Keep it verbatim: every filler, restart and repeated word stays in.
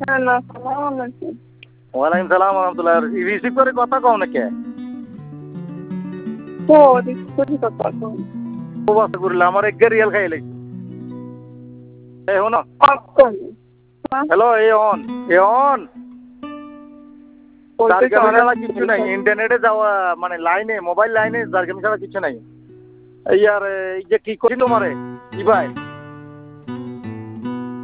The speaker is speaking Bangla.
ওয়ালাইকুম সালাম রহমতুল্লাহ। রিসিভ করে কথা কও নাকি? ও রিসিভ করে কথা কও। ও বাসা করলে আমার এক রিয়াল খাই লাগছে। এই হনো হ্যালো এ অন এ অন জারগামি ছাড়া কিছু নাই, ইন্টারনেটে যাওয়া মানে লাইনে মোবাইল লাইনে জারগামি ছাড়া কিছু নাই। এই আর এই যে কি করি তোমারে কি ভাই